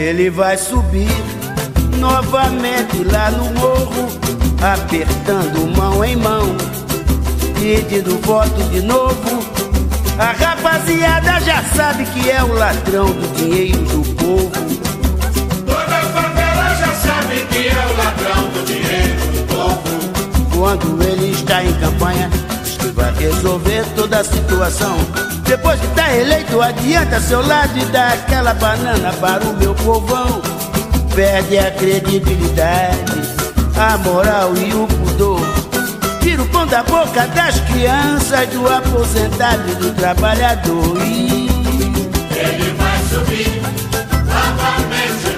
Ele vai subir novamente lá no morro, apertando mão em mão, pedindo voto de novo. A rapaziada já sabe que é o ladrão do dinheiro do povo. Toda a favela já sabe que é o ladrão do dinheiro do povo. Quando ele está em campanha, diz que vai resolver toda a situação. Depois que tá eleito, adianta seu lado e dá aquela banana para o meu povão. Perde a credibilidade, a moral e o pudor. Tira o pão da boca das crianças, do aposentado e do trabalhador. Ele vai subir novamente